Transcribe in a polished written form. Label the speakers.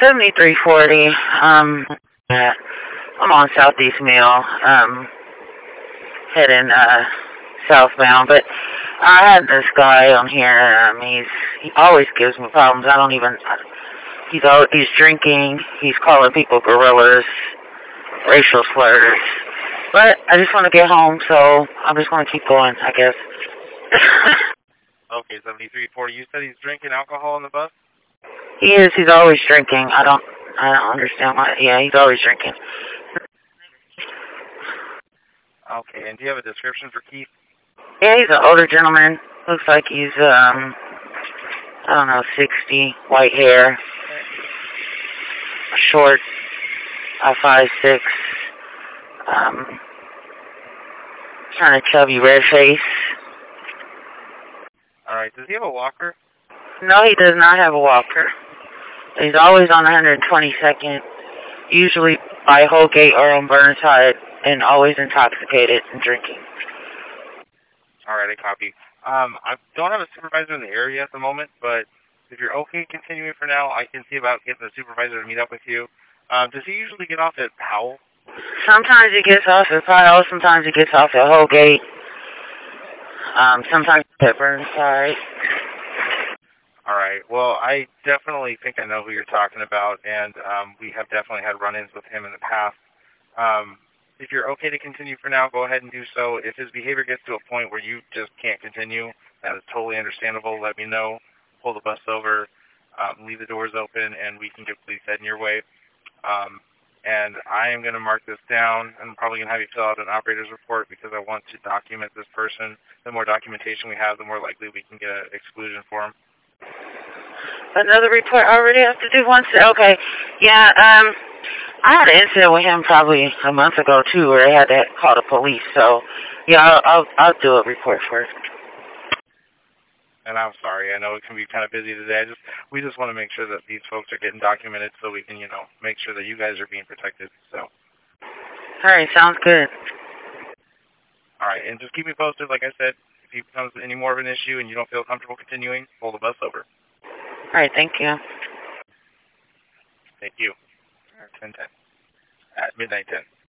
Speaker 1: 7340. I'm on Southeast Mill, heading southbound. But I had this guy on here. He always gives me problems. I don't even. He's drinking. He's calling people gorillas, racial slurs. But I just want to get home, so I'm just going to keep going, I guess.
Speaker 2: Okay, 7340. You said he's drinking alcohol on the bus?
Speaker 1: He is. He's always drinking. I don't understand why. Yeah, he's always drinking.
Speaker 2: Okay, and do you have a description for Keith?
Speaker 1: Yeah, he's an older gentleman. Looks like he's, I don't know, 60, white hair, short, 5'6", kind of chubby, red face.
Speaker 2: All right, does he have a walker?
Speaker 1: No, he does not have a walker. He's always on 122nd, usually by Holgate or on Burnside, and always intoxicated and drinking.
Speaker 2: All right, I copy. I don't have a supervisor in the area at the moment, but if you're okay continuing for now, I can see about getting the supervisor to meet up with you. Does he usually get off at Powell?
Speaker 1: Sometimes he gets off at Powell, sometimes he gets off at Holgate, sometimes at Burnside.
Speaker 2: All right. Well, I definitely think I know who you're talking about, and we have definitely had run-ins with him in the past. If you're okay to continue for now, go ahead and do so. If his behavior gets to a point where you just can't continue, that is totally understandable. Let me know. Pull the bus over, leave the doors open, and we can get police heading your way. And I am going to mark this down. I'm probably going to have you fill out an operator's report because I want to document this person. The more documentation we have, the more likely we can get an exclusion for him.
Speaker 1: Another report I already have to do once? Okay. Yeah, I had an incident with him probably a month ago, too, where I had to call the police. So, yeah, I'll do a report first.
Speaker 2: And I'm sorry. I know it can be kind of busy today. We just want to make sure that these folks are getting documented so we can, make sure that you guys are being protected. So.
Speaker 1: All right, sounds good.
Speaker 2: All right, and just keep me posted. Like I said, if it becomes any more of an issue and you don't feel comfortable continuing, pull the bus over.
Speaker 1: All right, thank you.
Speaker 2: Thank you. 10:10. At midnight 10.